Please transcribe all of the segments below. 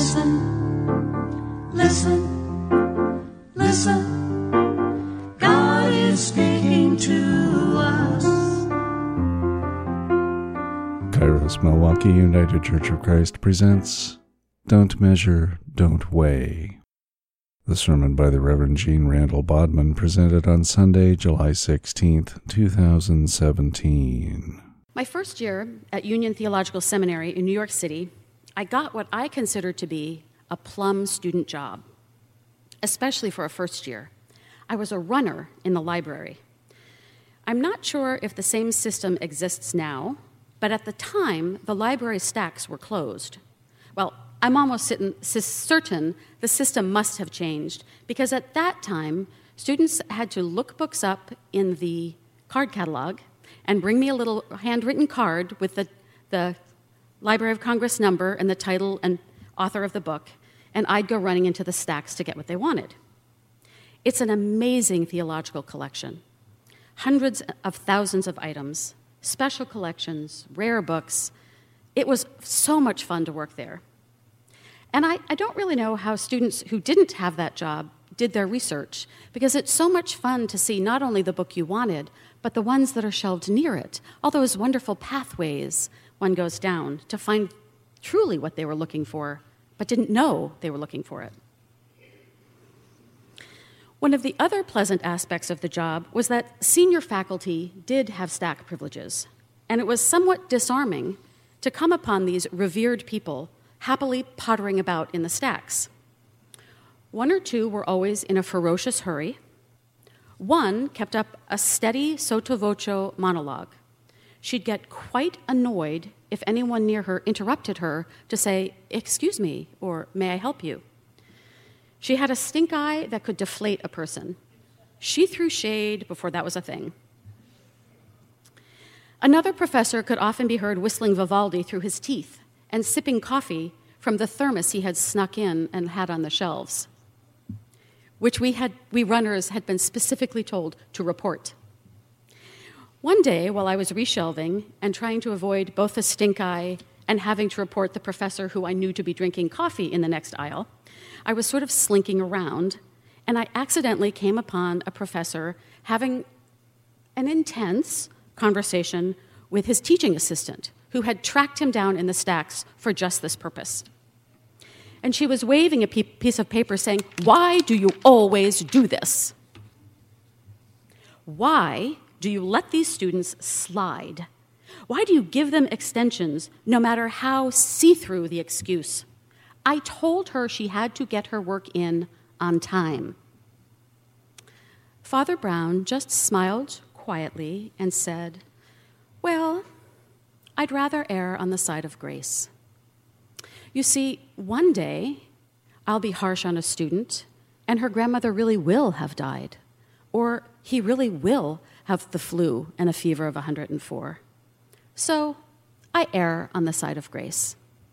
Listen, listen, listen. God is speaking to us. Kairos Milwaukee United Church of Christ presents Don't Measure, Don't Weigh. The sermon by the Reverend Gene Randall Bodman, presented on Sunday, July 16th, 2017. My first year at Union Theological Seminary in New York City, I got what I considered to be a plum student job, especially for a first year. I was a runner in the library. I'm not sure if the same system exists now, but at the time, the library stacks were closed. Well, I'm almost certain the system must have changed, because at that time, students had to look books up in the card catalog and bring me a little handwritten card with the Library of Congress number and the title and author of the book, and I'd go running into the stacks to get what they wanted. It's an amazing theological collection. Hundreds of thousands of items, special collections, rare books. It was so much fun to work there. And I don't really know how students who didn't have that job did their research, because it's so much fun to see not only the book you wanted, but the ones that are shelved near it, all those wonderful pathways one goes down to find truly what they were looking for, but didn't know they were looking for it. One of the other pleasant aspects of the job was that senior faculty did have stack privileges, and it was somewhat disarming to come upon these revered people happily pottering about in the stacks. One or two were always in a ferocious hurry. One kept up a steady sotto voce monologue. She'd get quite annoyed if anyone near her interrupted her to say, "Excuse me," or "May I help you?" She had a stink eye that could deflate a person. She threw shade before that was a thing. Another professor could often be heard whistling Vivaldi through his teeth and sipping coffee from the thermos he had snuck in and had on the shelves, which we runners had been specifically told to report. One day, while I was reshelving and trying to avoid both the stink eye and having to report the professor who I knew to be drinking coffee in the next aisle, I was sort of slinking around, and I accidentally came upon a professor having an intense conversation with his teaching assistant, who had tracked him down in the stacks for just this purpose. And she was waving a piece of paper saying, "Why do you always do this? Why do you let these students slide? Why do you give them extensions no matter how see-through the excuse? I told her she had to get her work in on time." Father Brown just smiled quietly and said, "Well, I'd rather err on the side of grace. You see, one day I'll be harsh on a student, and her grandmother really will have died, or he really will have the flu and a fever of 104. So I err on the side of grace."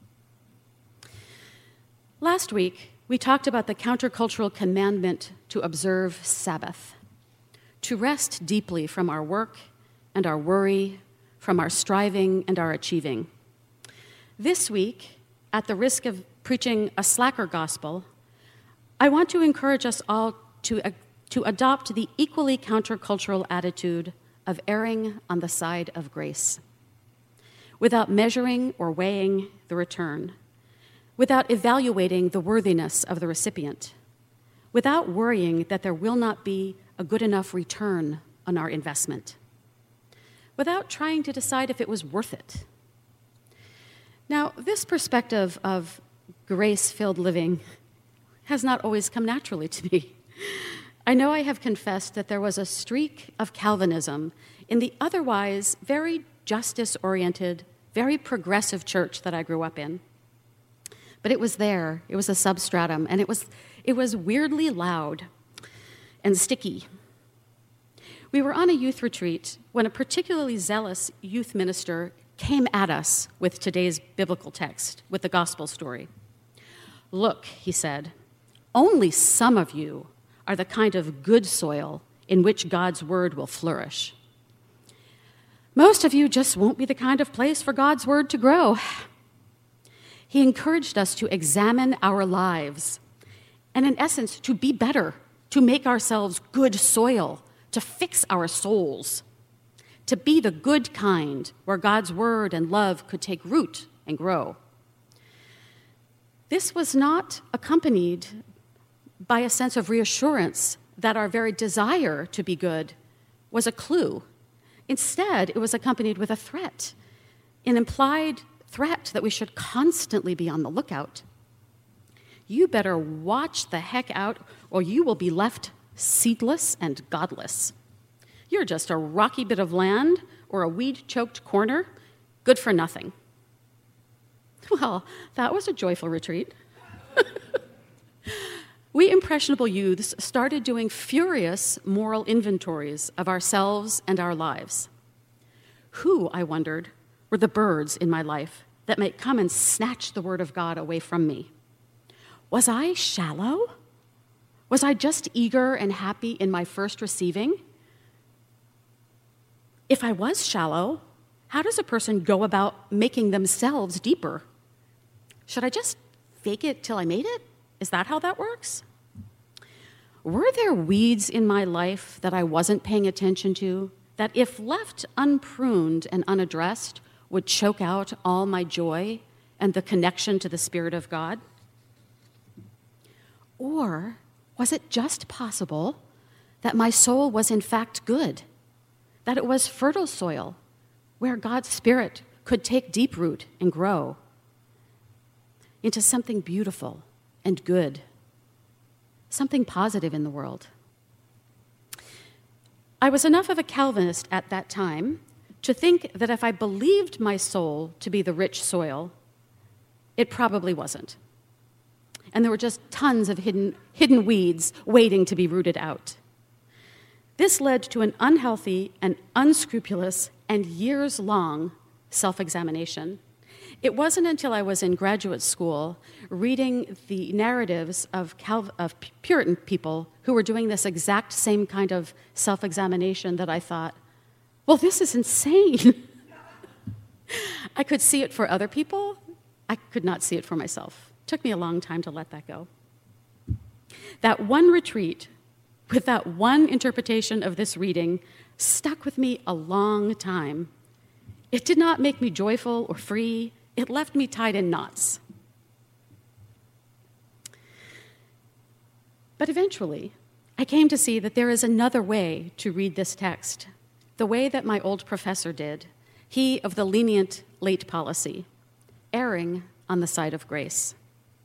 Last week, we talked about the countercultural commandment to observe Sabbath, to rest deeply from our work and our worry, from our striving and our achieving. This week, at the risk of preaching a slacker gospel, I want to encourage us all to adopt the equally countercultural attitude of erring on the side of grace, without measuring or weighing the return, without evaluating the worthiness of the recipient, without worrying that there will not be a good enough return on our investment, without trying to decide if it was worth it. Now, this perspective of grace-filled living has not always come naturally to me. I know I have confessed that there was a streak of Calvinism in the otherwise very justice-oriented, very progressive church that I grew up in. But it was there. It was a substratum, and it was weirdly loud and sticky. We were on a youth retreat when a particularly zealous youth minister came at us with today's biblical text, with the gospel story. "Look," he said, "only some of you are the kind of good soil in which God's word will flourish. Most of you just won't be the kind of place for God's word to grow." He encouraged us to examine our lives and, in essence, to be better, to make ourselves good soil, to fix our souls, to be the good kind where God's word and love could take root and grow. This was not accompanied by a sense of reassurance that our very desire to be good was a clue. Instead, it was accompanied with a threat, an implied threat that we should constantly be on the lookout. You better watch the heck out, or you will be left seedless and godless. You're just a rocky bit of land or a weed-choked corner, good for nothing. Well, that was a joyful retreat. We impressionable youths started doing furious moral inventories of ourselves and our lives. Who, I wondered, were the birds in my life that might come and snatch the word of God away from me? Was I shallow? Was I just eager and happy in my first receiving? If I was shallow, how does a person go about making themselves deeper? Should I just fake it till I made it? Is that how that works? Were there weeds in my life that I wasn't paying attention to, that if left unpruned and unaddressed, would choke out all my joy and the connection to the Spirit of God? Or was it just possible that my soul was in fact good, that it was fertile soil where God's Spirit could take deep root and grow into something beautiful and good, something positive in the world? I was enough of a Calvinist at that time to think that if I believed my soul to be the rich soil, it probably wasn't. And there were just tons of hidden weeds waiting to be rooted out. This led to an unhealthy and unscrupulous and years-long self-examination. It wasn't until I was in graduate school reading the narratives of Puritan people who were doing this exact same kind of self-examination that I thought, well, this is insane. I could see it for other people. I could not see it for myself. It took me a long time to let that go. That one retreat with that one interpretation of this reading stuck with me a long time. It did not make me joyful or free. It left me tied in knots. But eventually, I came to see that there is another way to read this text, the way that my old professor did, he of the lenient late policy, erring on the side of grace.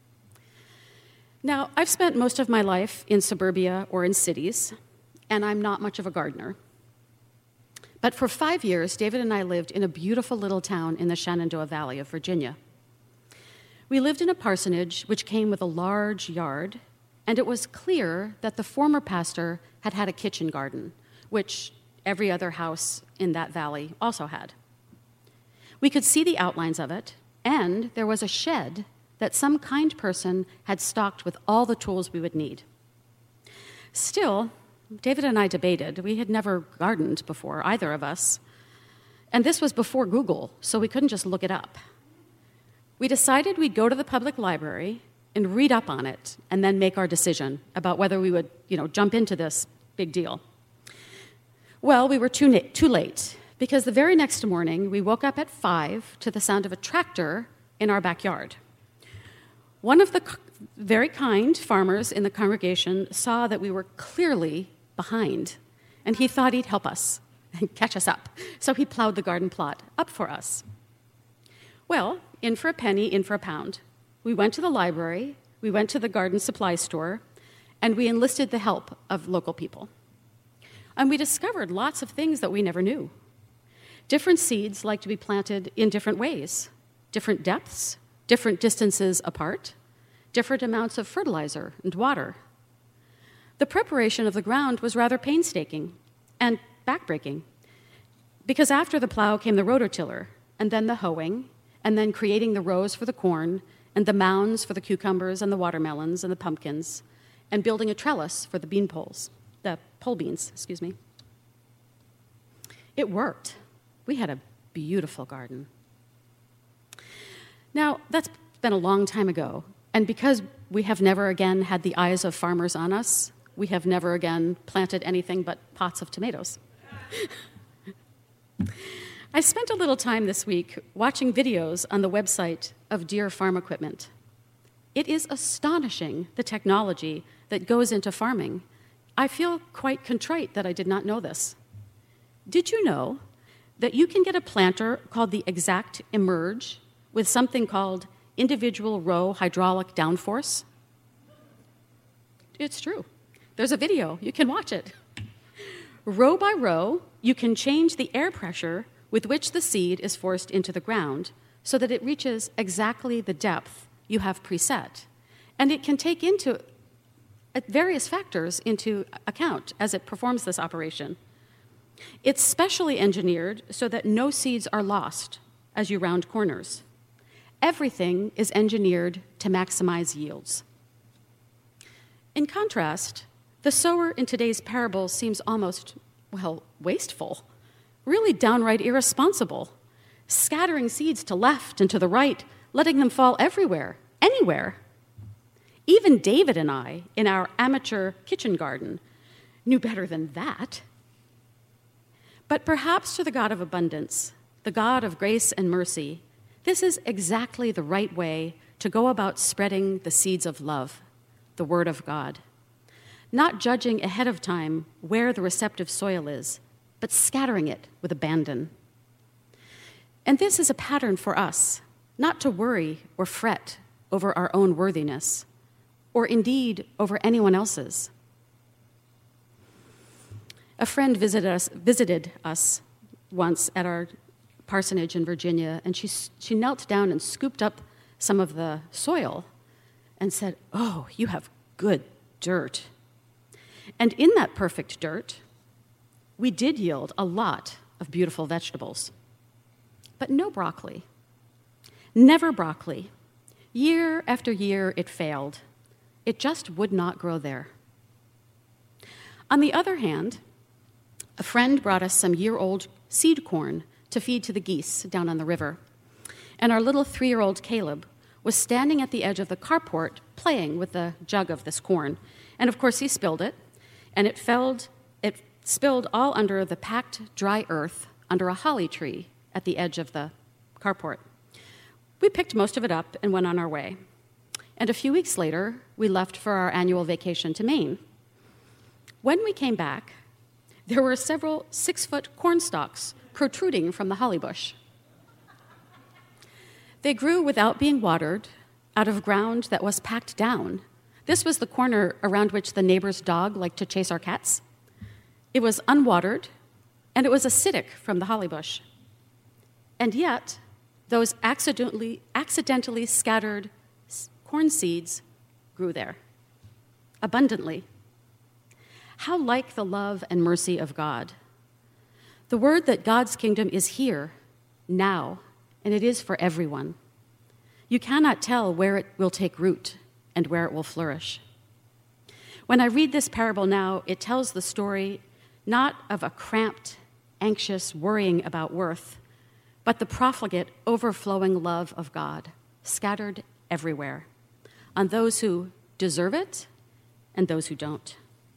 Now, I've spent most of my life in suburbia or in cities, and I'm not much of a gardener. But for 5 years, David and I lived in a beautiful little town in the Shenandoah Valley of Virginia. We lived in a parsonage which came with a large yard, and it was clear that the former pastor had had a kitchen garden, which every other house in that valley also had. We could see the outlines of it, and there was a shed that some kind person had stocked with all the tools we would need. Still, David and I debated. We had never gardened before, either of us. And this was before Google, so we couldn't just look it up. We decided we'd go to the public library and read up on it and then make our decision about whether we would, jump into this big deal. Well, we were too late, because the very next morning we woke up at 5 to the sound of a tractor in our backyard. One of the very kind farmers in the congregation saw that we were clearly behind, and he thought he'd help us and catch us up. So he plowed the garden plot up for us. Well, in for a penny, in for a pound. We went to the library, we went to the garden supply store, and we enlisted the help of local people. And we discovered lots of things that we never knew. Different seeds like to be planted in different ways, different depths, different distances apart, different amounts of fertilizer and water. The preparation of the ground was rather painstaking and backbreaking, because after the plow came the rototiller, and then the hoeing, and then creating the rows for the corn, and the mounds for the cucumbers and the watermelons and the pumpkins, and building a trellis for the pole beans. It worked. We had a beautiful garden. Now, that's It's been a long time ago. And because we have never again had the eyes of farmers on us, we have never again planted anything but pots of tomatoes. I spent a little time this week watching videos on the website of Deere Farm Equipment. It is astonishing, the technology that goes into farming. I feel quite contrite that I did not know this. Did you know that you can get a planter called the Exact Emerge with something called individual row hydraulic downforce? It's true. There's a video. You can watch it. Row by row, you can change the air pressure with which the seed is forced into the ground so that it reaches exactly the depth you have preset. And it can take into various factors into account as it performs this operation. It's specially engineered so that no seeds are lost as you round corners. Everything is engineered to maximize yields. In contrast, the sower in today's parable seems almost, wasteful, really downright irresponsible, scattering seeds to left and to the right, letting them fall everywhere, anywhere. Even David and I, in our amateur kitchen garden, knew better than that. But perhaps to the God of abundance, the God of grace and mercy, this is exactly the right way to go about spreading the seeds of love, the Word of God. Not judging ahead of time where the receptive soil is, but scattering it with abandon. And this is a pattern for us, not to worry or fret over our own worthiness, or indeed over anyone else's. A friend visited us once at our parsonage in Virginia, and she knelt down and scooped up some of the soil and said, "Oh, you have good dirt." And in that perfect dirt, we did yield a lot of beautiful vegetables, but no broccoli. Never broccoli. Year after year, it failed. It just would not grow there. On the other hand, a friend brought us some year-old seed corn to feed to the geese down on the river. And our little 3-year-old Caleb was standing at the edge of the carport playing with the jug of this corn. And of course, he spilled it, and it spilled all under the packed, dry earth under a holly tree at the edge of the carport. We picked most of it up and went on our way. And a few weeks later, we left for our annual vacation to Maine. When we came back, there were several 6-foot corn stalks protruding from the holly bush. They grew without being watered, out of ground that was packed down. This was the corner around which the neighbor's dog liked to chase our cats. It was unwatered, and it was acidic from the holly bush. And yet, those accidentally scattered corn seeds grew there, abundantly. How like the love and mercy of God. The word that God's kingdom is here, now, and it is for everyone. You cannot tell where it will take root and where it will flourish. When I read this parable now, it tells the story not of a cramped, anxious worrying about worth, but the profligate, overflowing love of God, scattered everywhere, on those who deserve it and those who don't.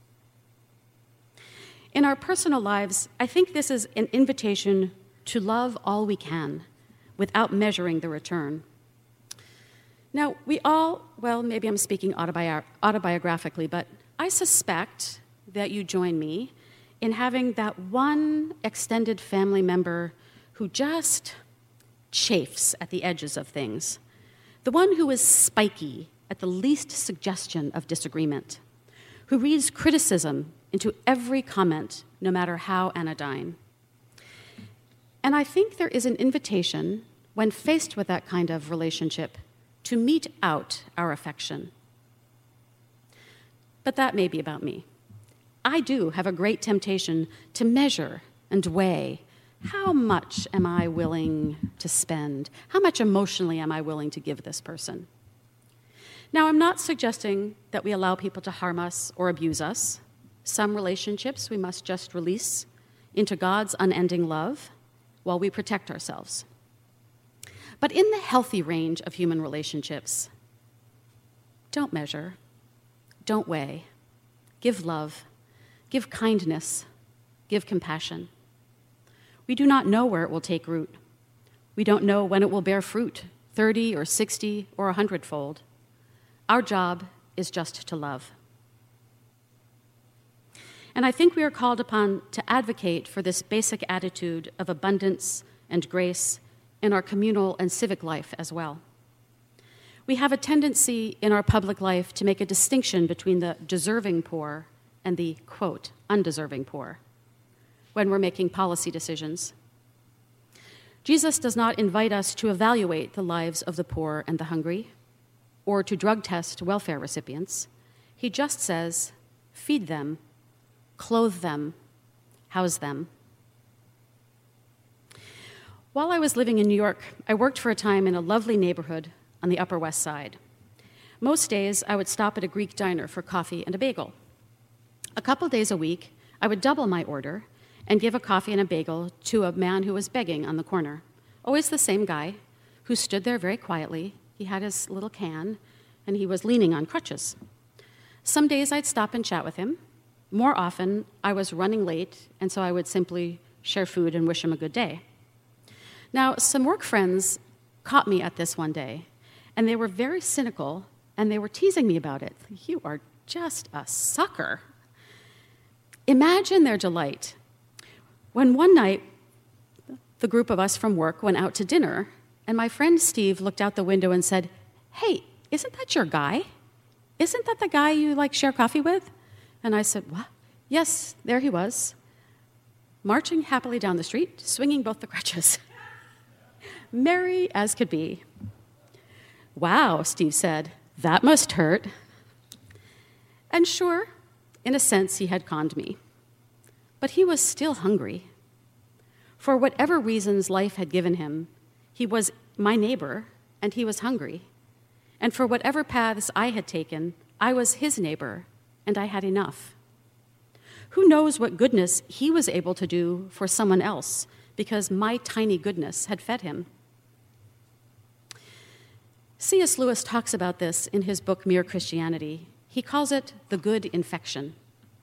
In our personal lives, I think this is an invitation to love all we can without measuring the return. Now, we all, maybe I'm speaking autobiographically, but I suspect that you join me in having that one extended family member who just chafes at the edges of things, the one who is spiky at the least suggestion of disagreement, who reads criticism into every comment, no matter how anodyne. And I think there is an invitation, when faced with that kind of relationship, to mete out our affection. But that may be about me. I do have a great temptation to measure and weigh. How much am I willing to spend? How much emotionally am I willing to give this person? Now, I'm not suggesting that we allow people to harm us or abuse us. Some relationships we must just release into God's unending love while we protect ourselves. But in the healthy range of human relationships, don't measure, don't weigh, give love, give kindness, give compassion. We do not know where it will take root. We don't know when it will bear fruit, 30 or 60 or 100-fold. Our job is just to love. And I think we are called upon to advocate for this basic attitude of abundance and grace in our communal and civic life as well. We have a tendency in our public life to make a distinction between the deserving poor and the, quote, undeserving poor when we're making policy decisions. Jesus does not invite us to evaluate the lives of the poor and the hungry or to drug test welfare recipients. He just says, feed them, clothe them, house them. While I was living in New York, I worked for a time in a lovely neighborhood on the Upper West Side. Most days, I would stop at a Greek diner for coffee and a bagel. A couple days a week, I would double my order and give a coffee and a bagel to a man who was begging on the corner. Always the same guy who stood there very quietly. He had his little can, and he was leaning on crutches. Some days I'd stop and chat with him. More often, I was running late, and so I would simply share food and wish him a good day. Now, some work friends caught me at this one day, and they were very cynical, and they were teasing me about it. You are just a sucker. Imagine their delight when one night the group of us from work went out to dinner, and my friend Steve looked out the window and said, "Hey, isn't that your guy? Isn't that the guy you share coffee with?" And I said, "What?" Yes, there he was, marching happily down the street, swinging both the crutches. Merry as could be. "Wow," Steve said, "that must hurt." And sure, in a sense, he had conned me. But he was still hungry. For whatever reasons life had given him, he was my neighbor, and he was hungry. And for whatever paths I had taken, I was his neighbor, and I had enough. Who knows what goodness he was able to do for someone else because my tiny goodness had fed him? C.S. Lewis talks about this in his book, Mere Christianity. He calls it the good infection.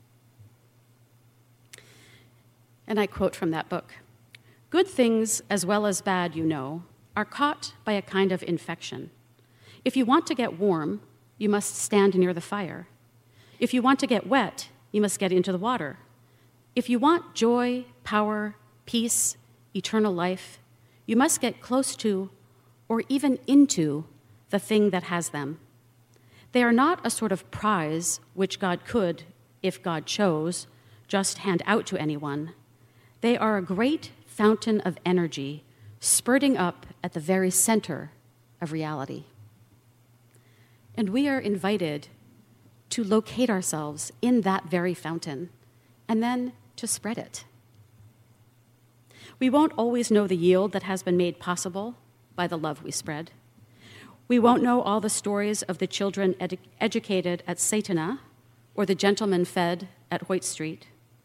And I quote from that book, "Good things, as well as bad, are caught by a kind of infection. If you want to get warm, you must stand near the fire. If you want to get wet, you must get into the water. If you want joy, power, peace, eternal life, you must get close to, or even into, the thing that has them. They are not a sort of prize which God could, if God chose, just hand out to anyone. They are a great fountain of energy spurting up at the very center of reality." And we are invited to locate ourselves in that very fountain and then to spread it. We won't always know the yield that has been made possible by the love we spread. We won't know all the stories of the children educated at Satana or the gentlemen fed at Hoyt Street.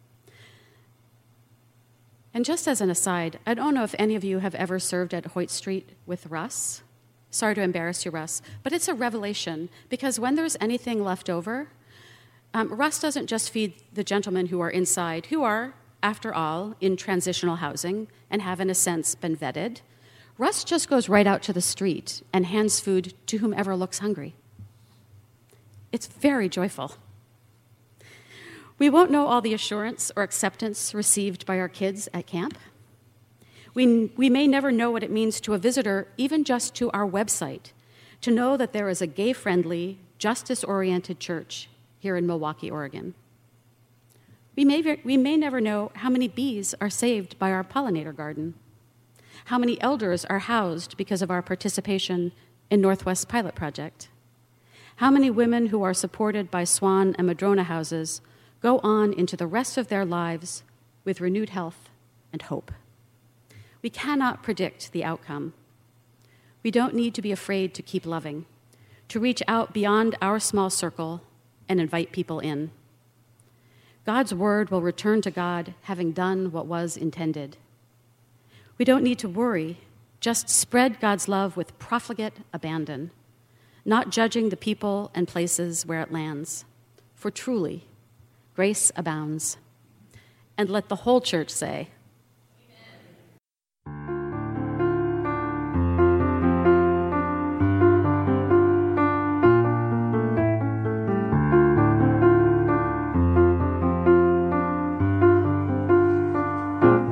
And just as an aside, I don't know if any of you have ever served at Hoyt Street with Russ. Sorry to embarrass you, Russ, but it's a revelation because when there's anything left over, Russ doesn't just feed the gentlemen who are inside, who are, after all, in transitional housing and have, in a sense, been vetted. Russ just goes right out to the street and hands food to whomever looks hungry. It's very joyful. We won't know all the assurance or acceptance received by our kids at camp. We may never know what it means to a visitor, even just to our website, to know that there is a gay-friendly, justice-oriented church here in Milwaukie, Oregon. We may never know how many bees are saved by our pollinator garden, how many elders are housed because of our participation in Northwest Pilot Project, how many women who are supported by Swan and Madrona houses go on into the rest of their lives with renewed health and hope. We cannot predict the outcome. We don't need to be afraid to keep loving, to reach out beyond our small circle and invite people in. God's word will return to God having done what was intended. We don't need to worry Just spread God's love with profligate abandon, not judging the people and places where it lands. For truly, grace abounds. And let the whole church say,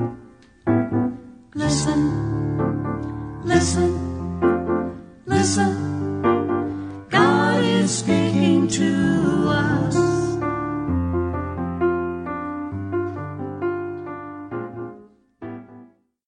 Listen, listen, listen.